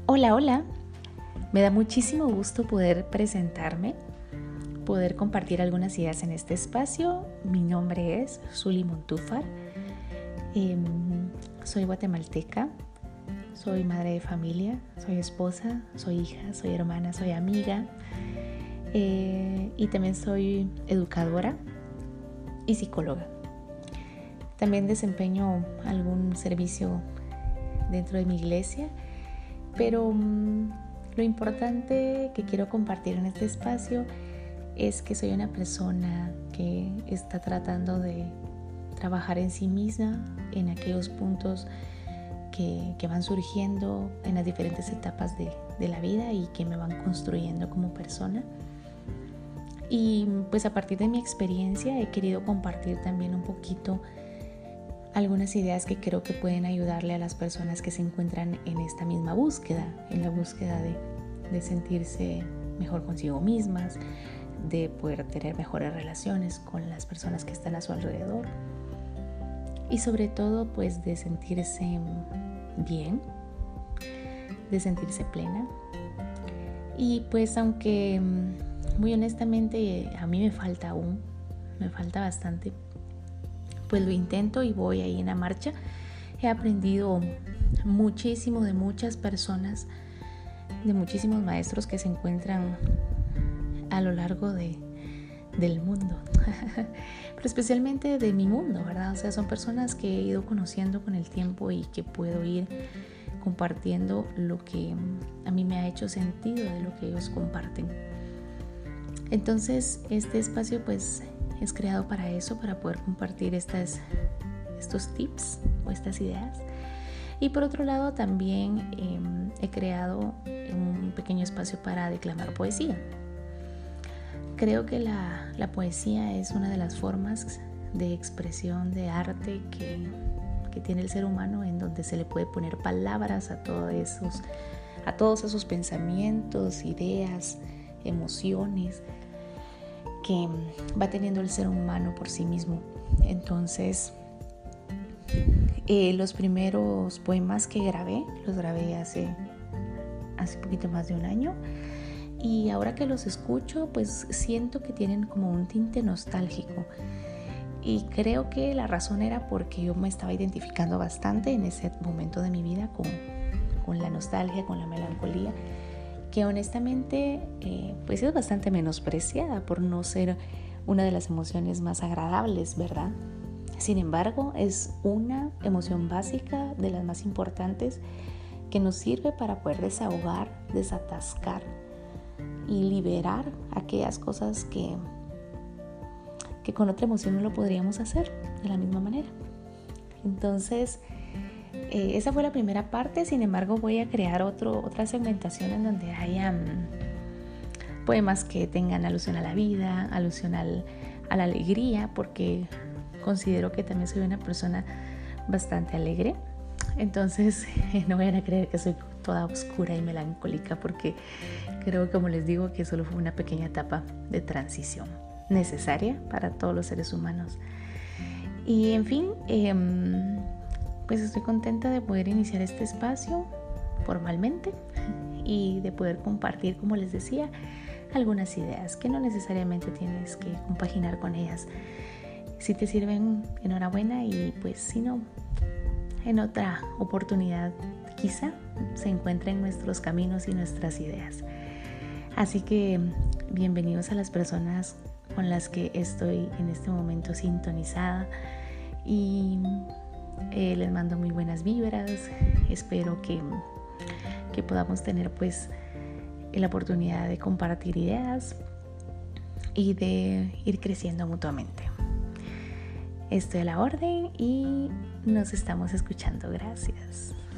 Hola, hola. Me da muchísimo gusto poder presentarme, poder compartir algunas ideas en este espacio. Mi nombre es Zuli Montúfar. Soy guatemalteca, soy madre de familia, soy esposa, soy hija, soy hermana, soy amiga y también soy educadora y psicóloga. También desempeño algún servicio dentro de mi iglesia, pero lo importante que quiero compartir en este espacio es que soy una persona que está tratando de trabajar en sí misma, en aquellos puntos que van surgiendo en las diferentes etapas de la vida y que me van construyendo como persona. Y pues a partir de mi experiencia he querido compartir también un poquito algunas ideas que creo que pueden ayudarle a las personas que se encuentran en esta misma búsqueda, en la búsqueda de sentirse mejor consigo mismas, de poder tener mejores relaciones con las personas que están a su alrededor y sobre todo pues de sentirse bien, de sentirse plena. Y pues aunque muy honestamente a mí me falta bastante, pues lo intento y voy ahí en la marcha. He aprendido muchísimo de muchas personas, de muchísimos maestros que se encuentran a lo largo del mundo, pero especialmente de mi mundo, ¿verdad? O sea, son personas que he ido conociendo con el tiempo y que puedo ir compartiendo lo que a mí me ha hecho sentido de lo que ellos comparten. Entonces, este espacio pues es creado para eso, para poder compartir estos tips o estas ideas. Y por otro lado también he creado un pequeño espacio para declamar poesía. Creo que la poesía es una de las formas de expresión de arte que tiene el ser humano, en donde se le puede poner palabras a todos esos pensamientos, ideas, emociones que va teniendo el ser humano por sí mismo. Entonces, los primeros poemas que los grabé hace poquito más de un año, y ahora que los escucho, pues siento que tienen como un tinte nostálgico. Y creo que la razón era porque yo me estaba identificando bastante en ese momento de mi vida con la nostalgia, con la melancolía, que honestamente pues es bastante menospreciada por no ser una de las emociones más agradables, ¿verdad? Sin embargo, es una emoción básica, de las más importantes, que nos sirve para poder desahogar, desatascar y liberar aquellas cosas que con otra emoción no lo podríamos hacer de la misma manera. Entonces, esa fue la primera parte. Sin embargo, voy a crear otra segmentación en donde haya poemas que tengan alusión a la vida, alusión a la alegría, porque considero que también soy una persona bastante alegre. Entonces, no vayan a creer que soy toda oscura y melancólica, porque creo, como les digo, que solo fue una pequeña etapa de transición necesaria para todos los seres humanos. Y en fin, pues estoy contenta de poder iniciar este espacio formalmente y de poder compartir, como les decía, algunas ideas que no necesariamente tienes que compaginar con ellas. Si te sirven, enhorabuena, y pues si no, en otra oportunidad quizá se encuentren nuestros caminos y nuestras ideas. Así que bienvenidos a las personas con las que estoy en este momento sintonizada, y les mando muy buenas vibras. Espero que podamos tener pues la oportunidad de compartir ideas y de ir creciendo mutuamente. Estoy a la orden y nos estamos escuchando. Gracias.